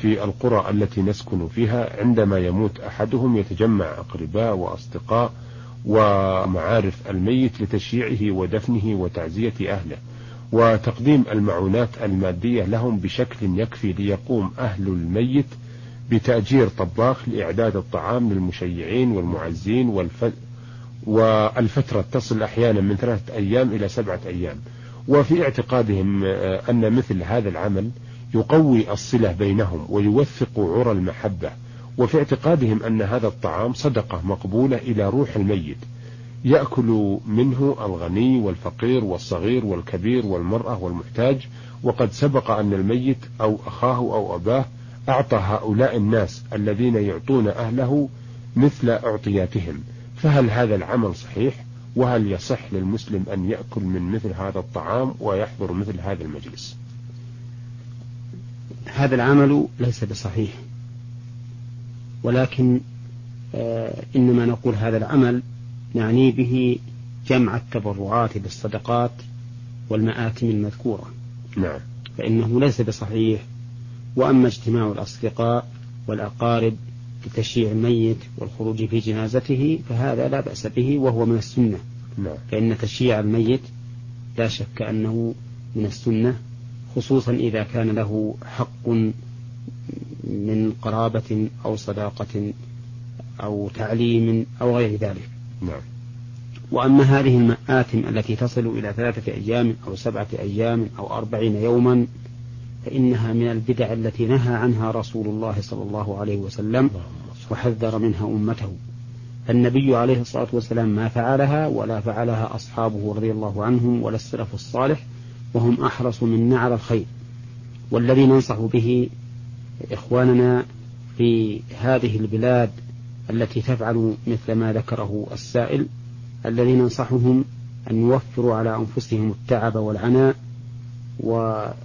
في القرى التي نسكن فيها عندما يموت أحدهم يتجمع أقرباء وأصدقاء ومعارف الميت لتشييعه ودفنه وتعزية أهله وتقديم المعونات المادية لهم بشكل يكفي ليقوم أهل الميت بتأجير طباخ لإعداد الطعام للمشيعين والمعزين والفترة تصل أحيانا من 3 أيام إلى 7 أيام. وفي اعتقادهم أن مثل هذا العمل يقوي الصلة بينهم ويوثق عرى المحبة، وفي اعتقادهم أن هذا الطعام صدقة مقبولة إلى روح الميت يأكل منه الغني والفقير والصغير والكبير والمرأة والمحتاج. وقد سبق أن الميت أو أخاه أو أباه أعطى هؤلاء الناس الذين يعطون أهله مثل أعطياتهم، فهل هذا العمل صحيح؟ وهل يصح للمسلم أن يأكل من مثل هذا الطعام ويحضر مثل هذا المجلس؟ هذا العمل ليس بصحيح، ولكن إنما نقول هذا العمل نعني به جمع التبرعات بالصدقات والمآتم المذكورة. نعم. فإنه ليس بصحيح. وأما اجتماع الأصدقاء والأقارب لتشييع الميت والخروج في جنازته فهذا لا بأس به وهو من السنة. نعم. فإن تشييع الميت لا شك أنه من السنة، خصوصا إذا كان له حق من قرابة أو صداقة أو تعليم أو غير ذلك. نعم. وأما هذه المآتم التي تصل إلى 3 أيام أو 7 أيام أو 40 يوما فإنها من البدع التي نهى عنها رسول الله صلى الله عليه وسلم وحذر منها أمته. النبي عليه الصلاة والسلام ما فعلها ولا فعلها أصحابه رضي الله عنهم ولا السلف الصالح، وهم أحرص منا على الخير. والذي ننصح به إخواننا في هذه البلاد التي تفعل مثل ما ذكره السائل، الذي ننصحهم أن يوفروا على أنفسهم التعب والعناء وبذل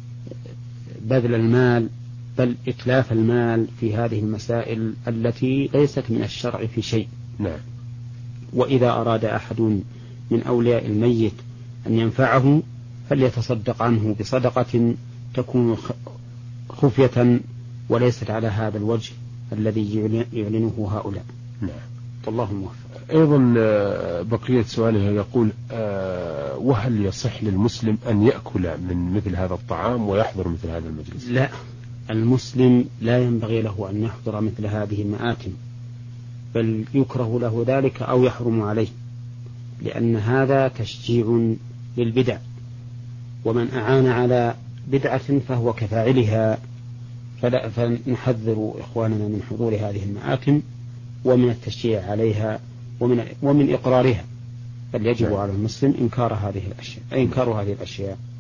المال، بل إتلاف المال في هذه المسائل التي ليست من الشرع في شيء. نعم. وإذا أراد أحد من أولياء الميت أن ينفعه فليتصدق عنه بصدقة تكون خفية وليست على هذا الوجه الذي يعلنه هؤلاء. نعم. والله موفق. أيضا بقية سؤاله يقول وهل يصح للمسلم أن يأكل من مثل هذا الطعام ويحضر مثل هذا المجلس؟ لا، المسلم لا ينبغي له أن يحضر مثل هذه المآتم، بل يكره له ذلك أو يحرم عليه، لأن هذا تشجيع للبدع، ومن أعان على بدعة فهو كفاعلها. فنحذر إخواننا من حضور هذه المآتم ومن التشجيع عليها ومن إقرارها، بل يجب على المسلم إنكار هذه الأشياء.